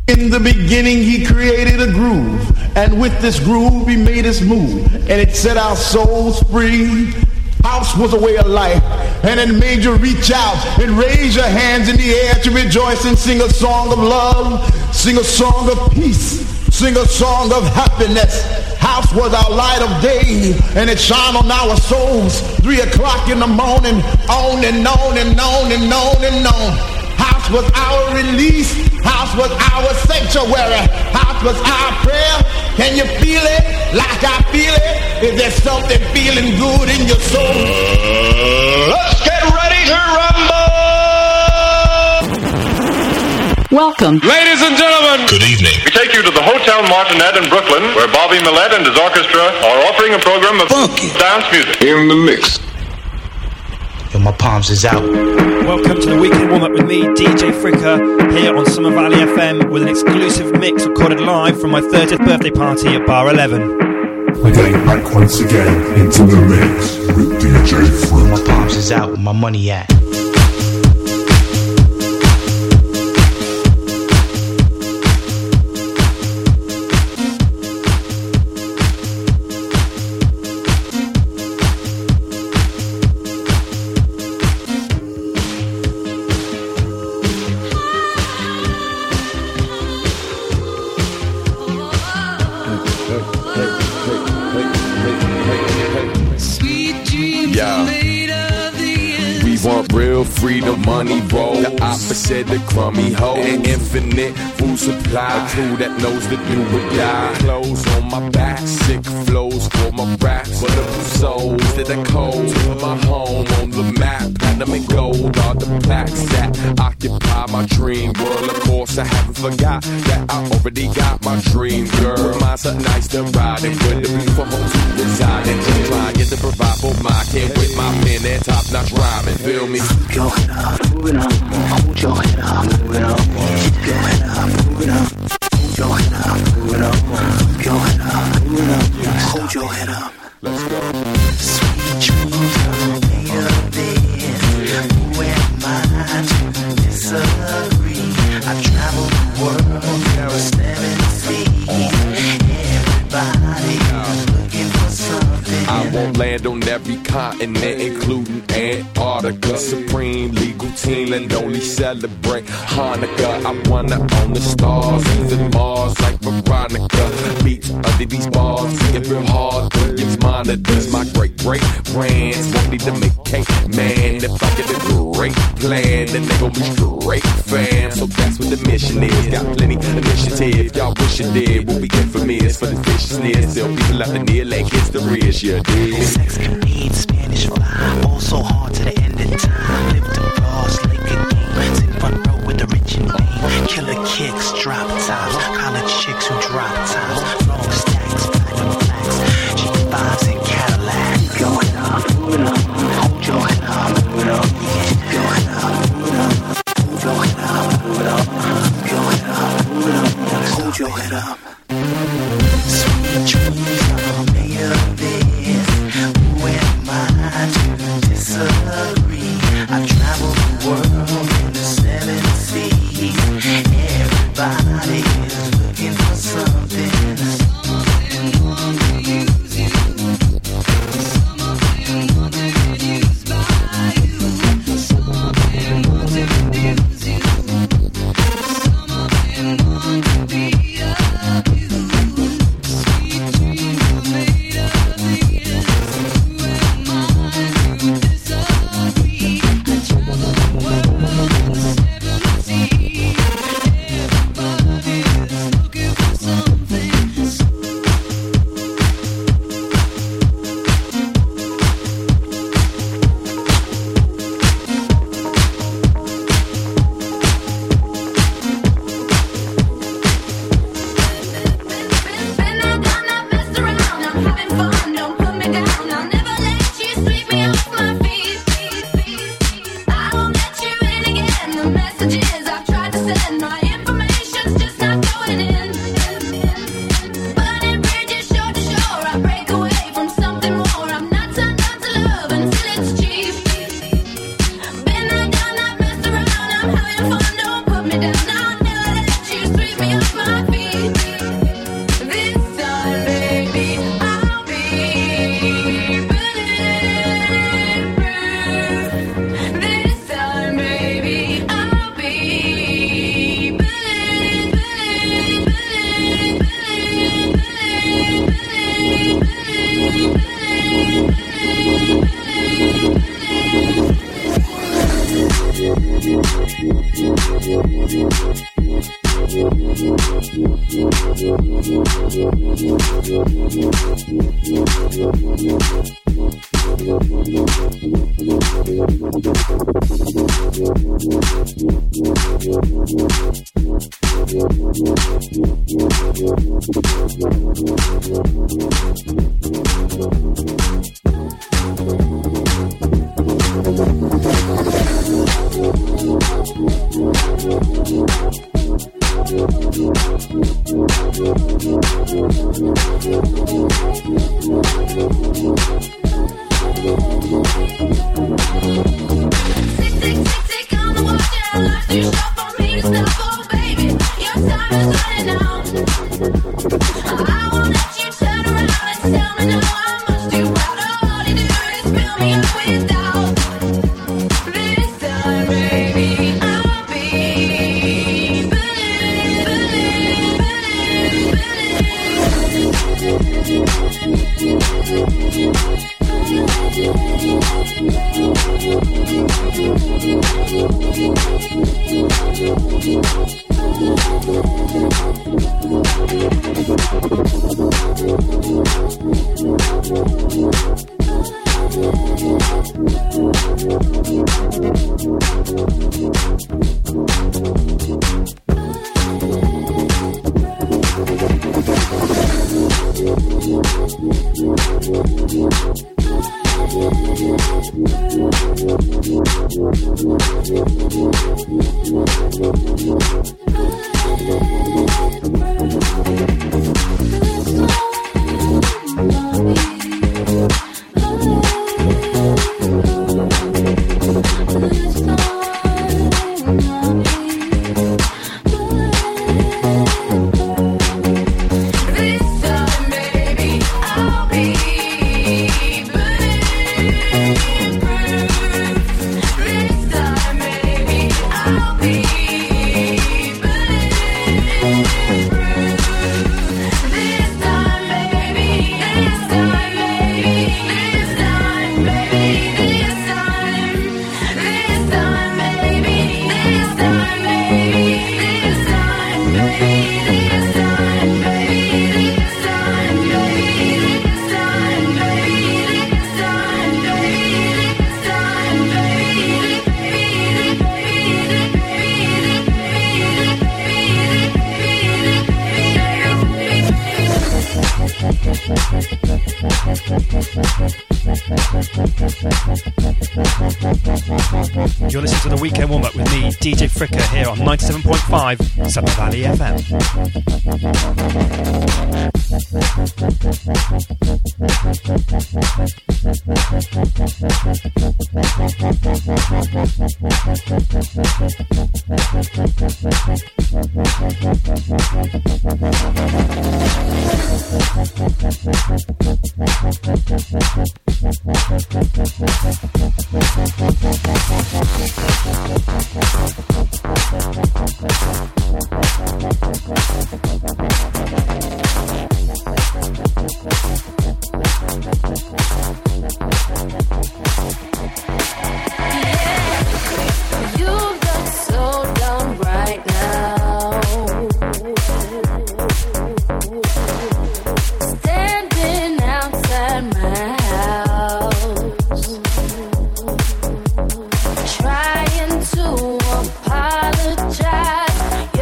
In the beginning he created a groove, and with this groove he made us move, and it set our souls free. House was a way of life, and it made you reach out and raise your hands in the air to rejoice and sing a song of love, sing a song of peace, sing a song of happiness. House was our light of day, and it shone on our souls. 3 o'clock in the morning, on and on and on and on and on. House was our release. House was our sanctuary. House was our prayer. Can you feel it like I feel it? Is there something feeling good in your soul? Let's get ready to rumble! Welcome. Ladies and gentlemen. Good evening. We take you to the Hotel Martinet in Brooklyn, where Bobby Millett and his orchestra are offering a program of funky dance music. In the mix. Yo, my palms is out. Welcome to the weekend warm-up with me, DJ Fricker, here on Summer Valley FM with an exclusive mix recorded live from my 30th birthday party at Bar 11. We're getting back once again into the mix with DJ Fricker. My palms is out, where my money at? Real freedom, money roll, the opposite of crummy hoe. An infinite food supply, a crew that knows to do or die. Clothes on my back, sick flows for my raps. Wonderful souls that are cold, put my home on the map. Platinum and gold are the plaques that occupy my dream world. Of course, I haven't forgot that I already got my dream girl. Mine's a nice to ride and with the beautiful home to reside. And just trying to provide for my kid with my pen and top-notch rhyming. Feel me? Keep your head up, moving up. Hold your head up, moving up. Keep your head up, moving up. Hold your head up, moving up. Keep your head up, moving up. Hold your head up. Let's go. Sweet dreams are made of this. Who am I to disagree? I travel the world, 7 seas. Everybody is looking for something. I won't land on every continent, including Antarctica. Supreme legal team and only celebrate Hanukkah. I wanna own the stars, even Mars like Veronica. Beats under these bars, getting real hard. Williams monitors my great brands. Won't need to make cake, man. If I get a great plan, then they gon' be straight fam. So that's what the mission is. Got plenty initiative. Y'all wish you did. We'll be infamous for the viciousness. Still people out there like history is your dig. Sex can need Spanish fly. All so hard to the end of time. Live the floors like a game. Sit front row with the rich and name. Killer kicks, drop tops. College chicks who drop tops. Long stacks, platinum flags. G5s and Cadillac. Keep your head up, moving up. Hold your head up, moving up. Keep your head up, moving up. Hold your head up, moving up. Keep your head up, moving up. Hold your head up. Sweet dreams are made of this. Who am I to disagree? I travel the world in the 7 seas. Everybody is looking for something. Been there, done that, messed around, I'm having fun, don't put me down, I'll never let you sweep me up. You're listening to the Weekend Warm-Up with me, DJ Fricker, here on 97.5 Summer Valley FM. Trying to apologize.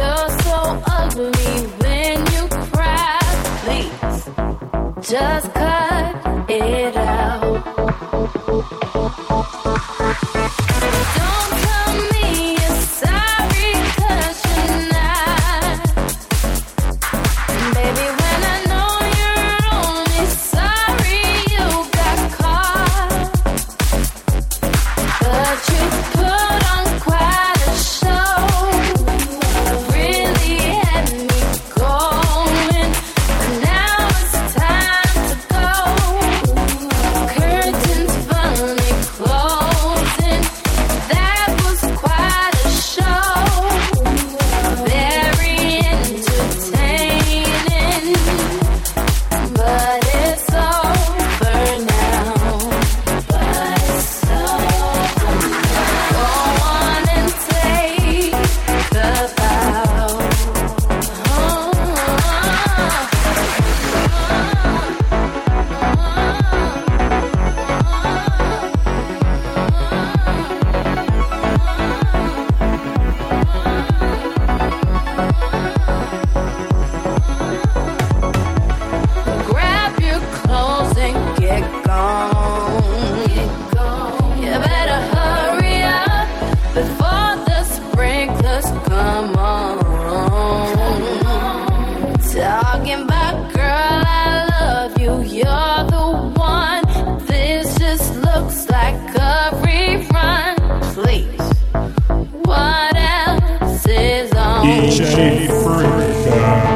DJ Freaker.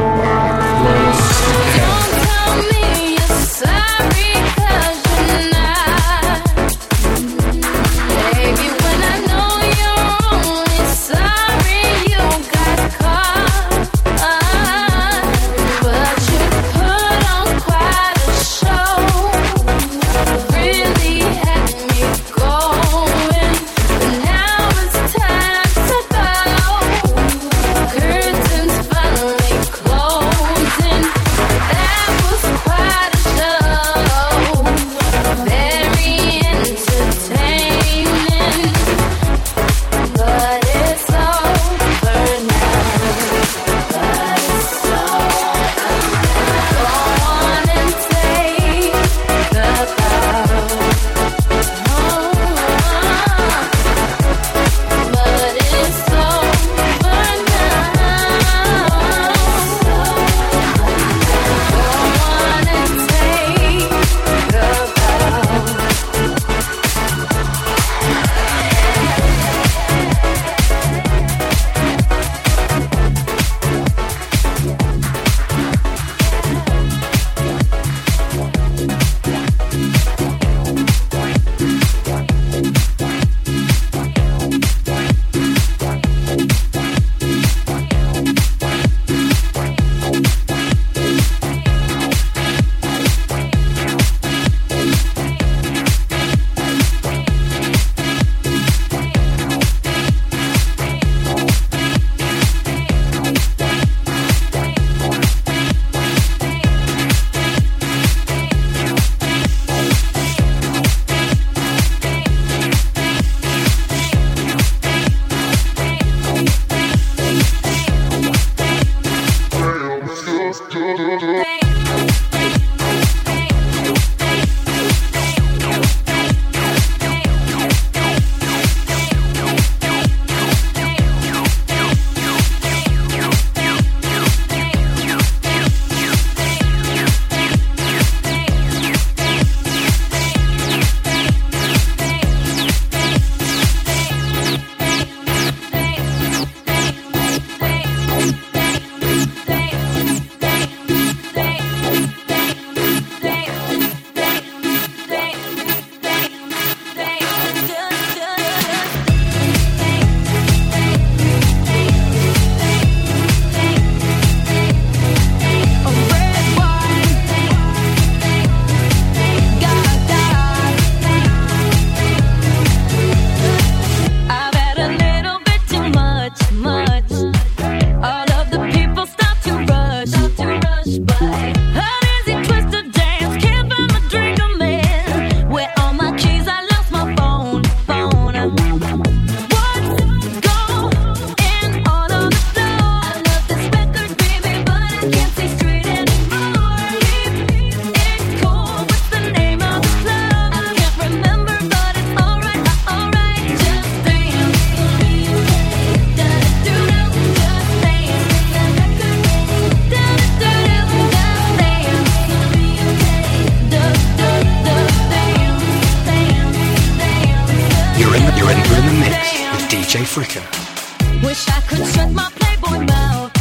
DJ Freaker. Wish I could shut my Playboy mouth.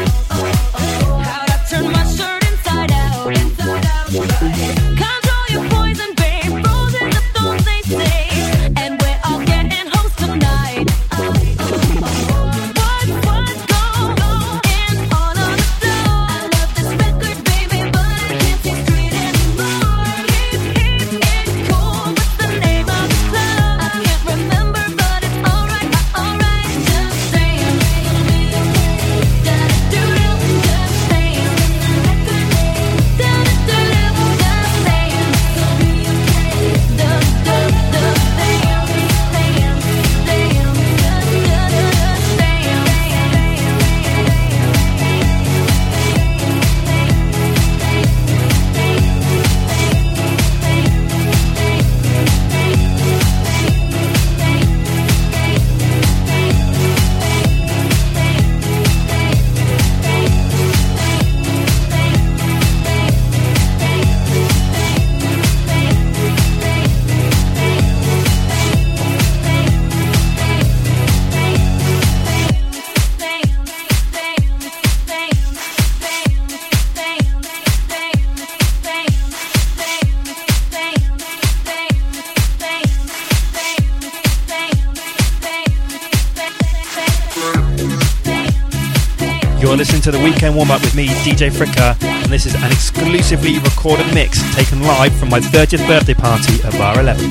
How'd I turn my shirt inside out? Control your poison, babe. Frozen the thoughts they say. And we're all getting home tonight. What's going on the floor? I love this record, baby, but I can't see straight anymore. Keep it cool. What's the name of the club? I can't remember, but it's alright, alright. You're listening to the weekend warm-up with me, DJ Fricker, and this is an exclusively recorded mix taken live from my 30th birthday party at Bar 11.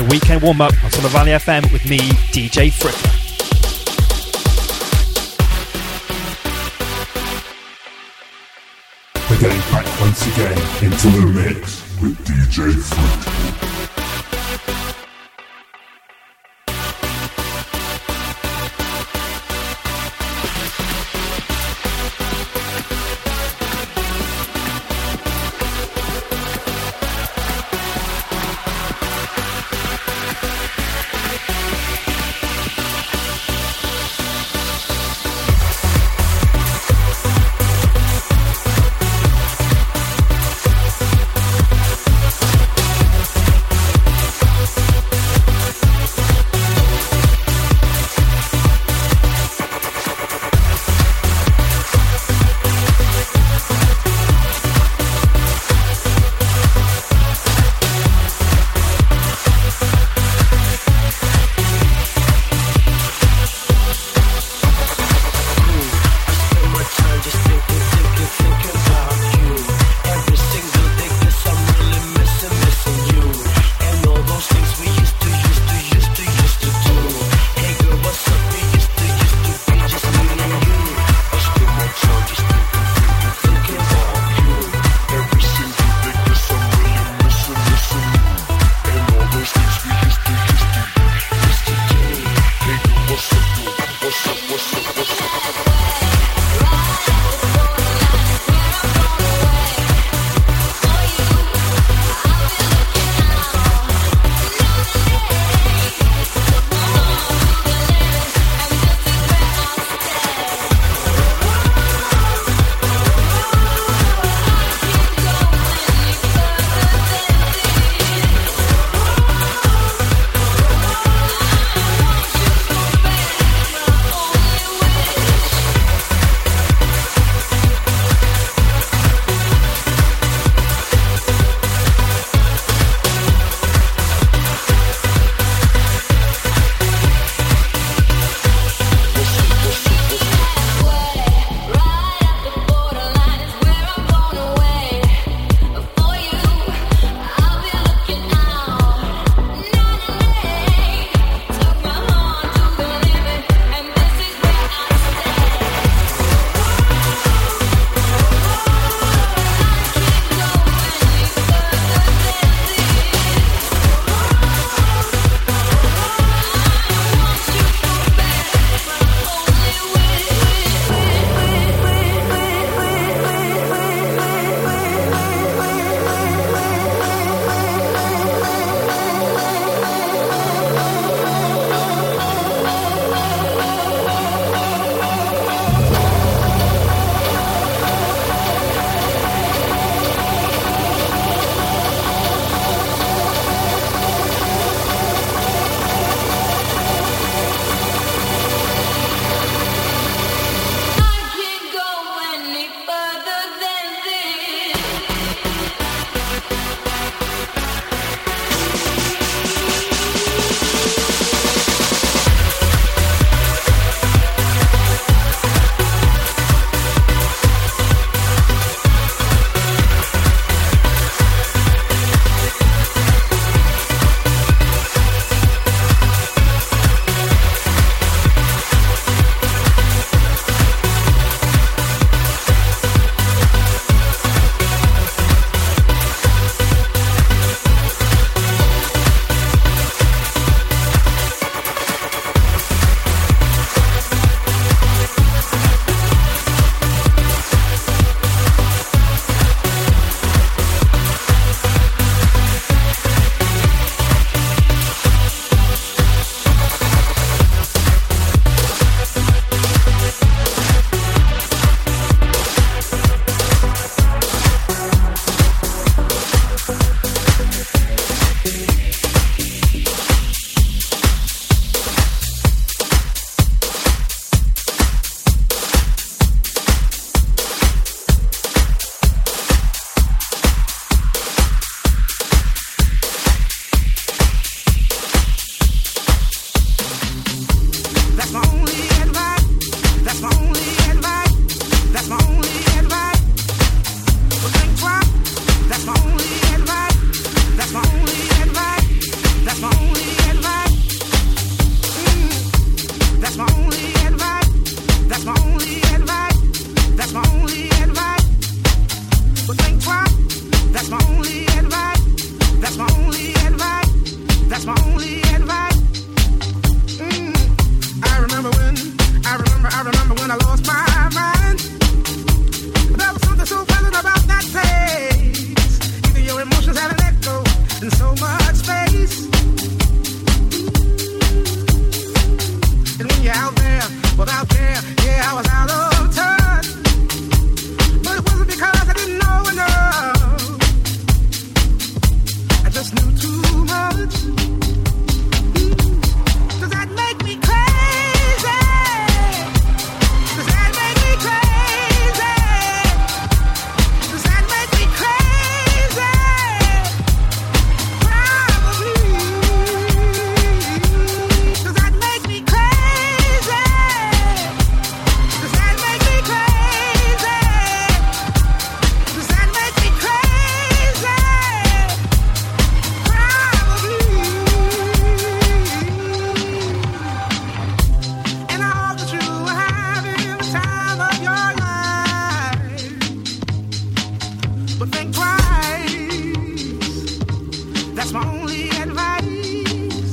weekend warm up on Summer Valley FM with me, DJ Fricker. We're getting back once again into the mix with DJ Fricker. your life. But think twice. That's my only advice.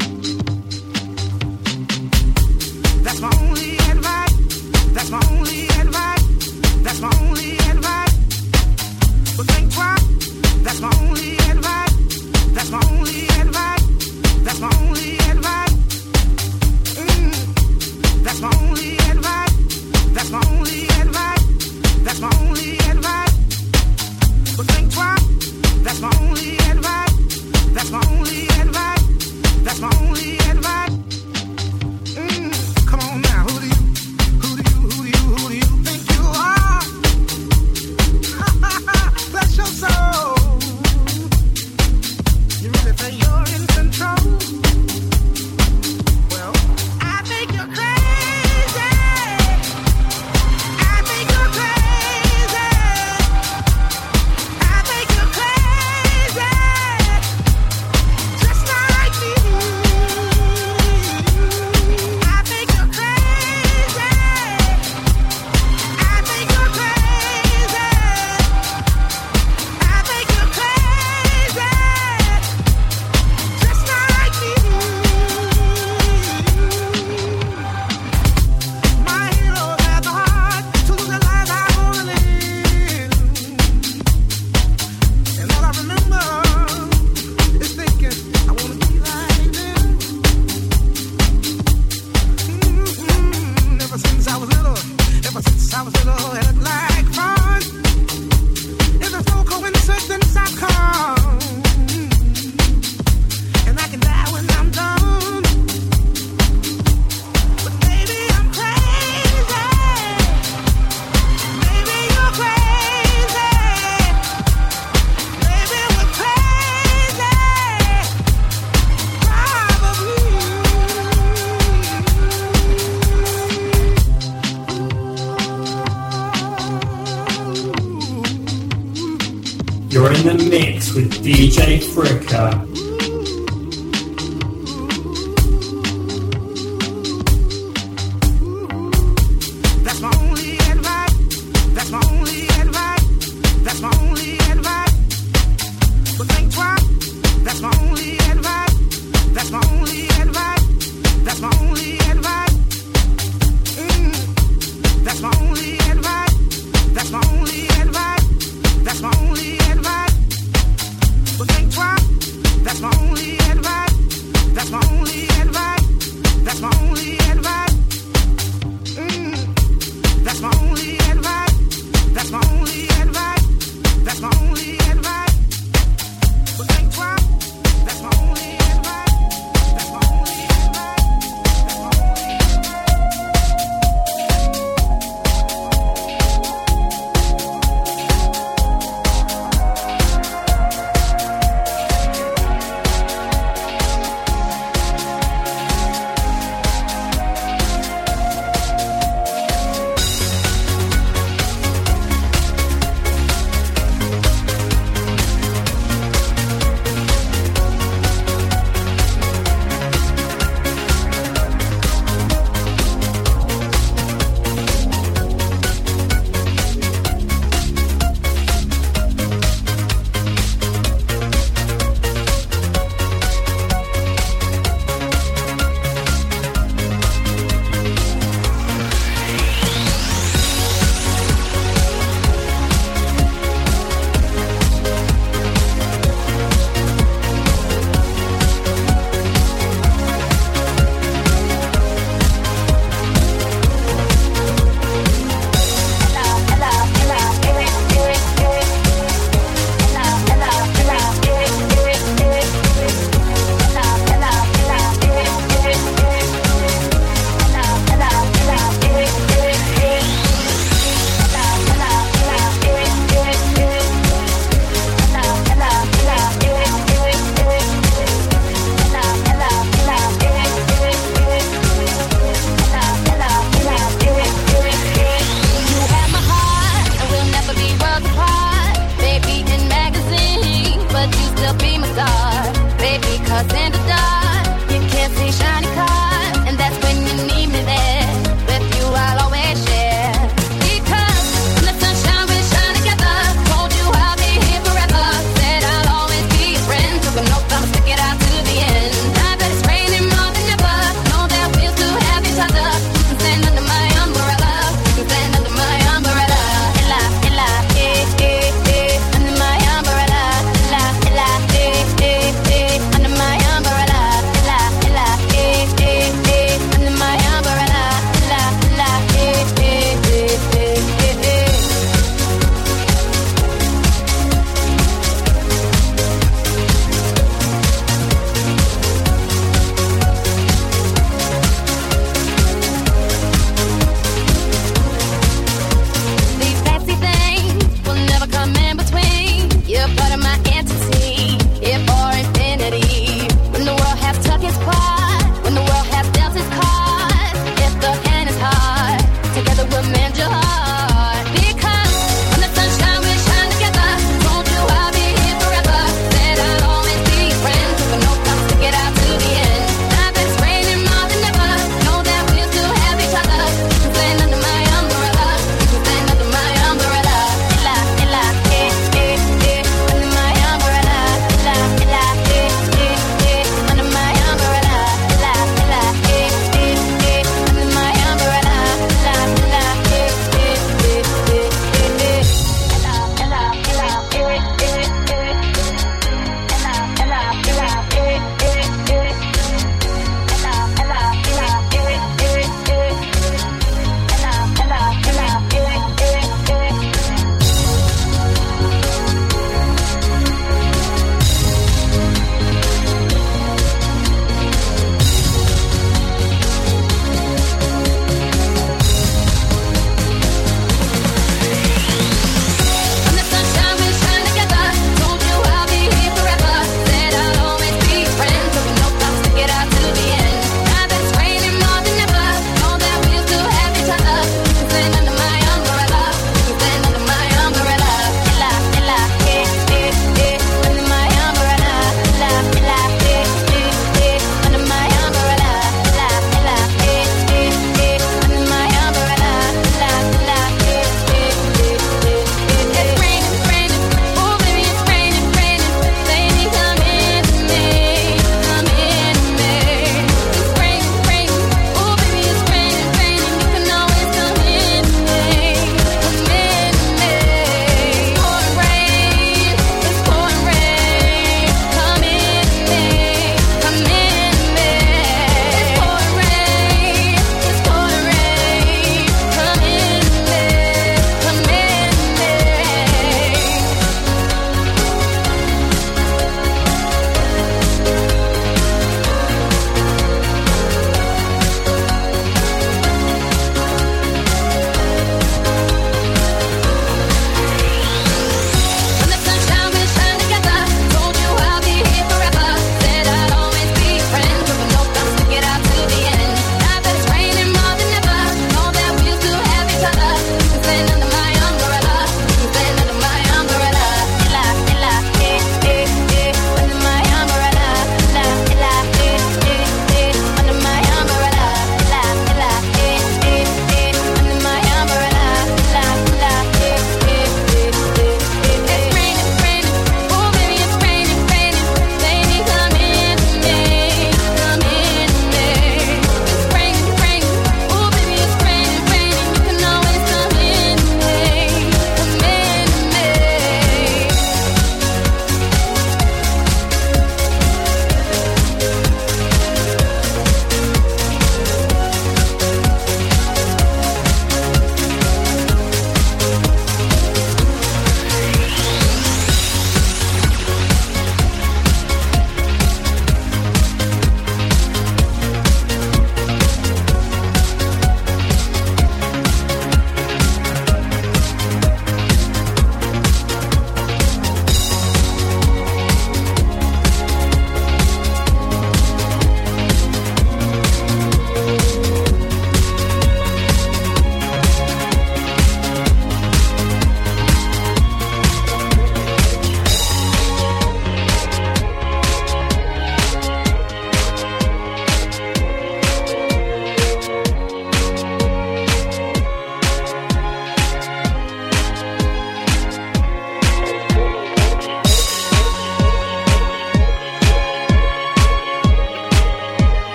That's my only advice. That's my only advice. That's my only advice. But think twice. That's my only advice. That's my only advice. That's my only advice. That's my only advice. That's my only advice. That's my only advice. But think twice. That's my only advice. That's my only advice. That's my only advice. Come on now, who do you think you are? Bless your soul. You really think you're in control? Well, I think you're crazy. I think you're crazy. I think you're crazy. Just like me. I think you're crazy. I think you're crazy. I think you're crazy. Just like me. My heroes had the heart to lose their lives. I wanna live. And all I remember is thinking, I wanna be like them. Ever since I was little, it looked like fun. If there's no coincidence, I've come. And I can die when I'm done. But maybe I'm crazy. Maybe you're crazy. Maybe we're crazy. You're in the mix with DJ Fricker. That's my only advice. That's my only advice. That's my only advice. But think twice. That's my only advice. That's my only advice. That's my only advice. That's my only advice. That's my only advice. That's my only advice. But think twice. That's my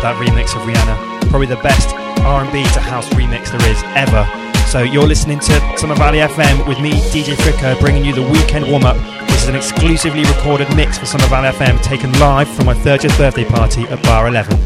that remix of Rihanna. Probably the best R&B to house remix there is ever. So you're listening to Summer Valley FM with me, DJ Fricko, bringing you the weekend warm-up. This is an exclusively recorded mix for Summer Valley FM, taken live from my 30th birthday party at Bar 11.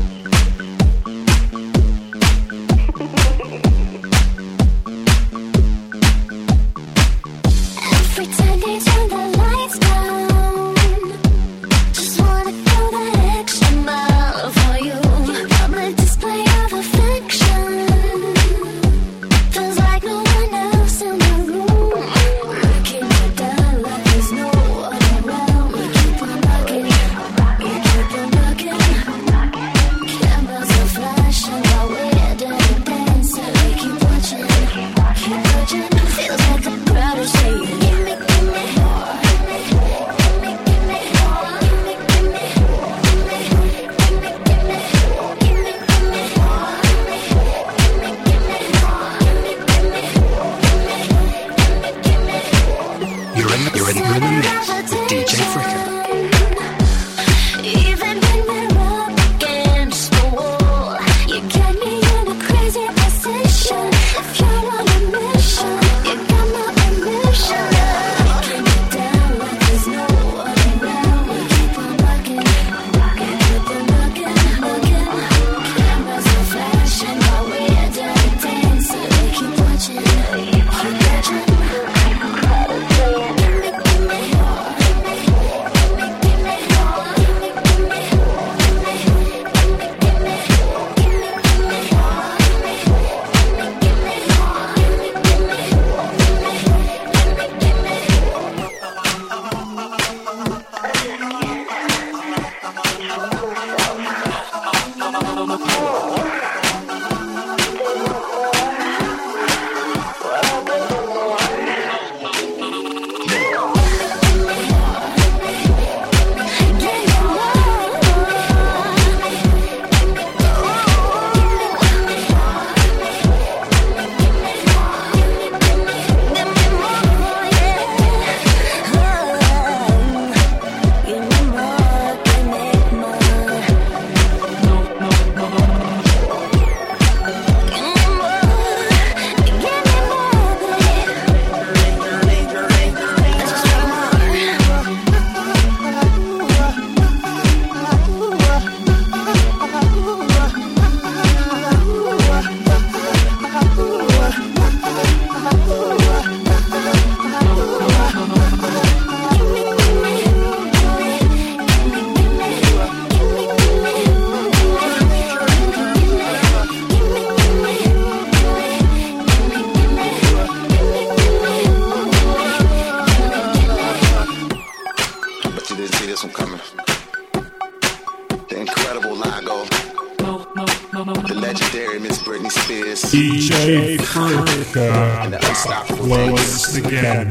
DJ Fricka, and the unstoppable once again.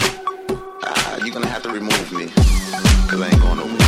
You're gonna have to remove me, cause I ain't going nowhere.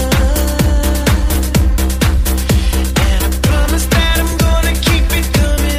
Promise that I'm gonna keep it coming.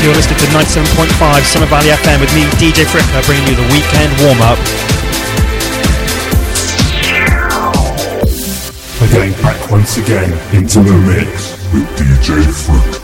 You're listening to 97.5 Summer Valley FM with me, DJ Fricker, bringing you the weekend warm-up. Again, back once again into the mix with DJ Fricker.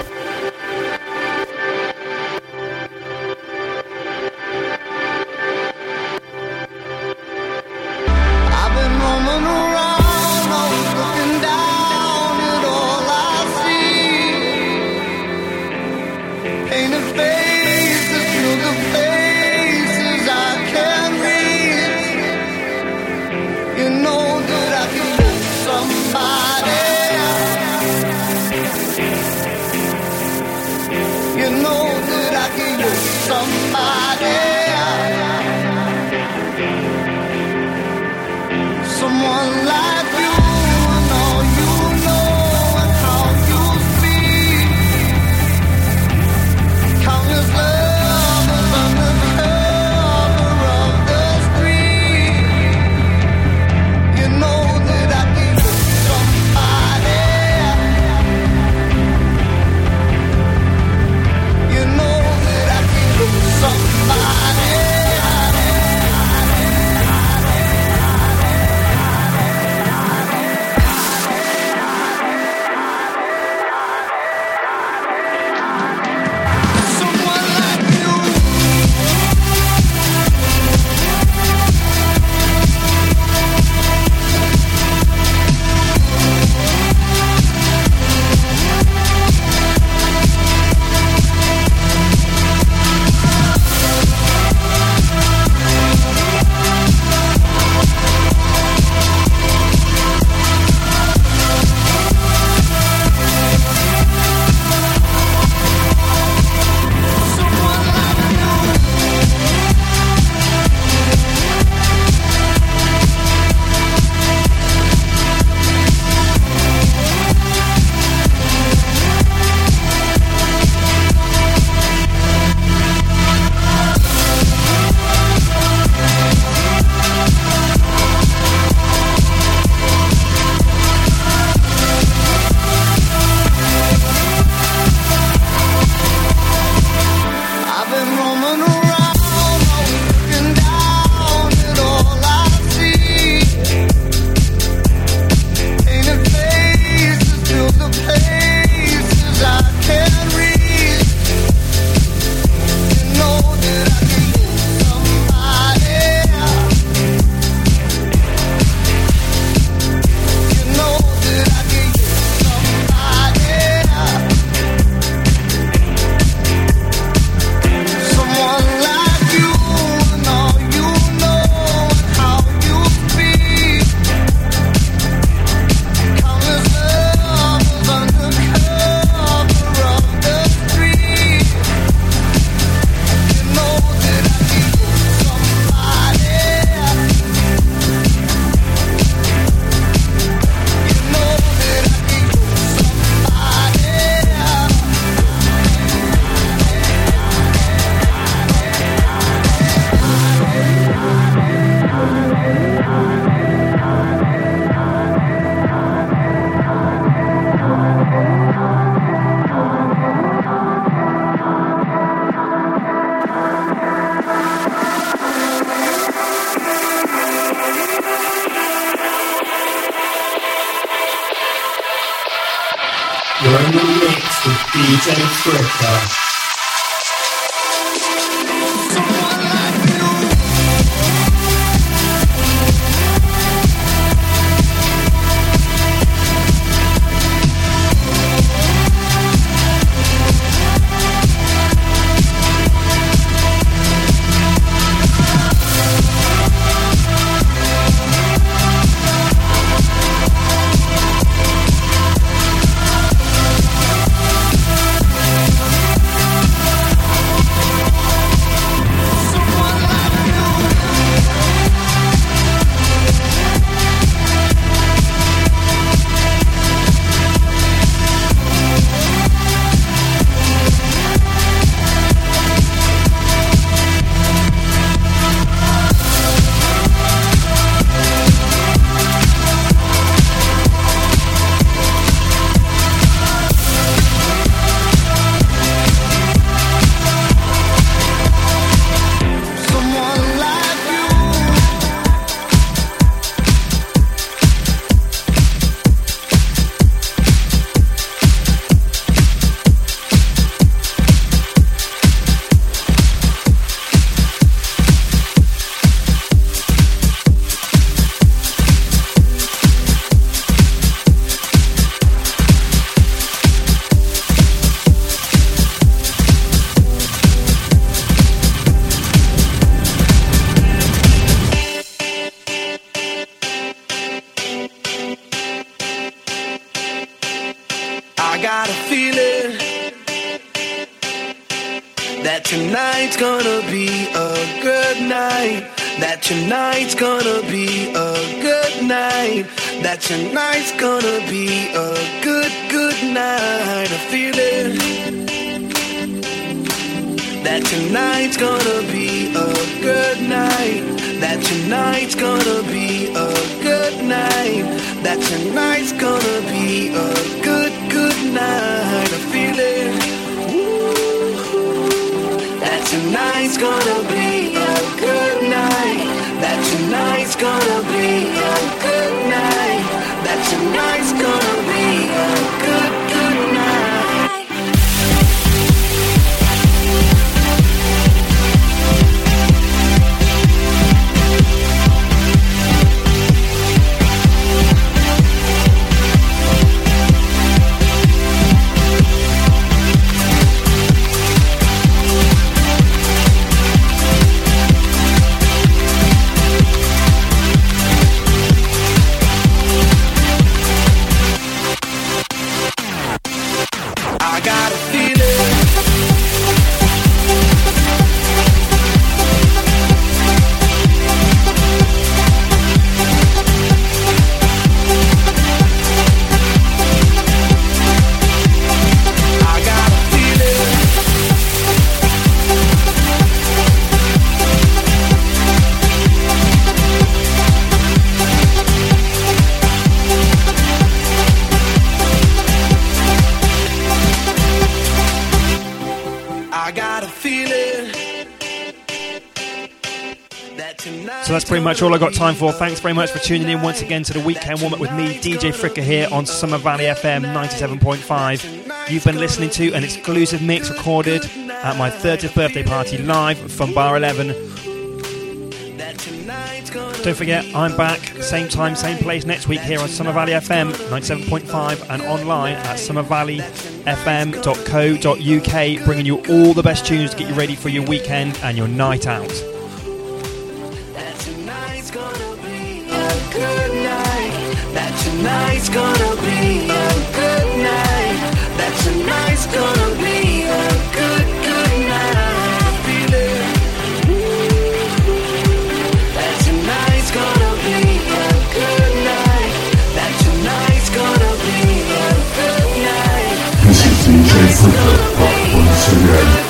You're in the mix with DJ Fricker. got a feeling that tonight's gonna be a good night. That tonight's gonna be a good night. That tonight's gonna be a good, good night. A feeling that tonight's gonna be a good night. That tonight's gonna be a good night. That tonight's gonna be a good, good night. A feeling that tonight's gonna be a good night. That tonight's gonna be a good night. That tonight's gonna be a good, good night. I got a feeling I got a feeling I got a feeling that tonight. So that's pretty much all I got time for. Thanks very much for tuning in once again to the weekend warm up with me, DJ Fricker, here on Summer Valley FM 97.5. You've been listening to an exclusive mix recorded at my 30th birthday party live from Bar 11. Don't forget, I'm back, same time, same place next week here on Summer Valley FM 97.5 and online at summervalleyfm.co.uk, bringing you all the best tunes to get you ready for your weekend and your night out. That tonight's gonna be a good night. That tonight's gonna be a good night. That tonight's gonna be a good, good night. I feel it. That tonight's gonna be a good night. That tonight's gonna be a good night. This is DJ Fricker back once again.